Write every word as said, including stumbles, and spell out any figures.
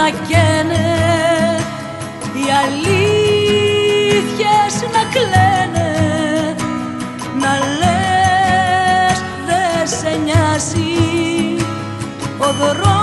να καίνε, οι αλήθειες να κλαίνε, να λες δε σε νοιάζει ο δρόμος